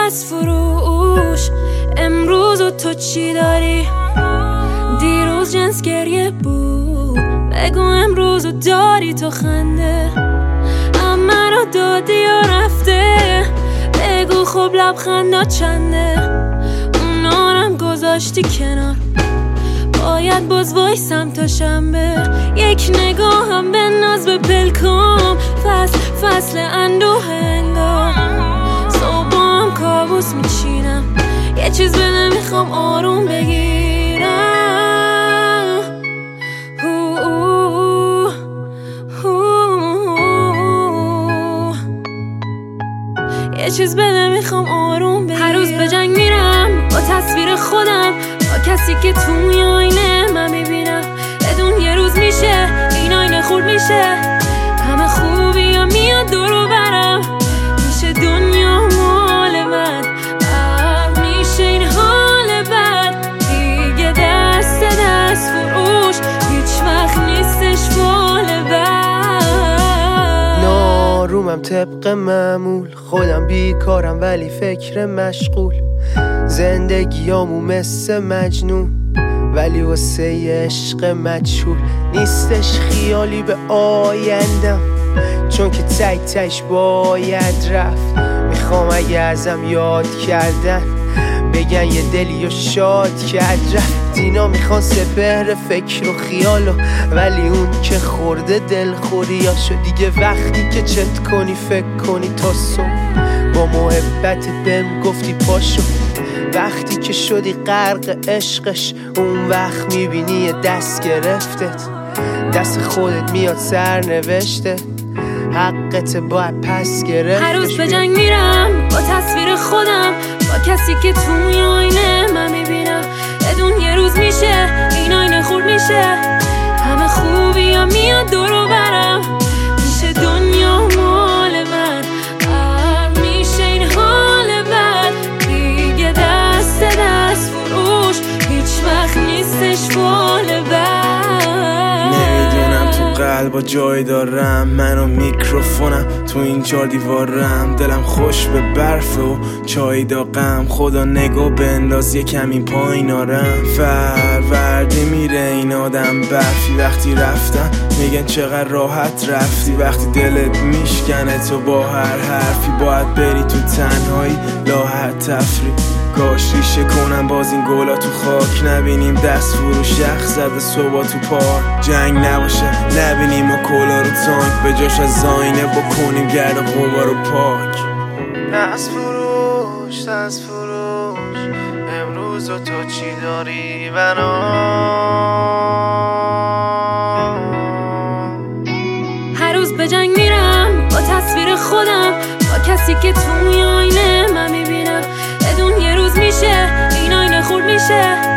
دست فروش. امروز و تو چی داری؟ دیروز جنس گریه بود، بگو امروز و داری تو خنده. اما رو دادی یا رفته، بگو خب لبخندا چنده. اونارم گذاشتی کنار، باید باز وایسم تا شنبه. یک نگاهم به ناز به پلکام، فصل اندوه انگار. صبح هم کابوس میچینم، یه چیز بده میخوام آروم بگیرم. یه چیز بده میخوام آروم بگیرم. هر روز به جنگ میرم با تصویر خودم، با کسی که توی آینه من میبینم. بدون یه روز میشه این آینه خورد میشه، همه خوبی ها میاد دور و برم. میشه دنیا مال من، میشه این حال بد دیگه. دست فروش هیچ وقت نیستش فال بد. نارومم طبق معمول، خودم بیکارم ولی فکر مشغول. زندگیامو مثل مجنون، ولی واسه عشق مجهول. نیستش خیالی به آیندم، چون که تش باید رفت. میخوام اگه ازم یاد کردن بگن یه دلی و شاد کرد رفت. اینا میخوان سپهر فکر و خیالو، ولی اون که خورده دلخوریاشو. دیگه وقتی که چت کنی فکر کنی تا صبح، با محبت بهم گفتی پاشو. وقتی که شدی غرق عشقش، اون وقت میبینی یه دست گرفتت. دست خودت میاد سرنوشته، حقت باید پس گرفت. هر روز به جنگ میرم با تصویر خودم، با کسی که توی آینه من میبینم. بدون یه روز میشه این آینه خورد میشه، همه خوبی ها میاد دور و برم. میشه دنیا مال من، میشه این حال بد دیگه. دست فروش هیچ وقت نیستش فال بد. نمیدونم تو قلبا جای دارم، من و میکروفونم تو این 4 دیوارم. دلم خوش به برف و چای داغم، خدا نگو بنداز یه کمی پایین آرم. فروردی میره این آدم برفی، وقتی رفتم میگن چقدر راحت رفتی. وقتی دلت میشکنه تو با هر حرفی، باید بری تو تنهایی لاحت تفری. کاش ریشه کنم باز این گلا تو خاک، نبینیم دست فروش یخ زده صبح تو پارک. جنگ نباشه نبینیم و کلا رو تانک، به جاش از آینه بکنیم گرد غبار و پاک. دست فروش امروز و تو چی داری بنا؟ هر روز به جنگ میرم با تصویر خودم، با کسی که توی آینه من میبینم. بدون یه روز میشه این آینه خورد میشه،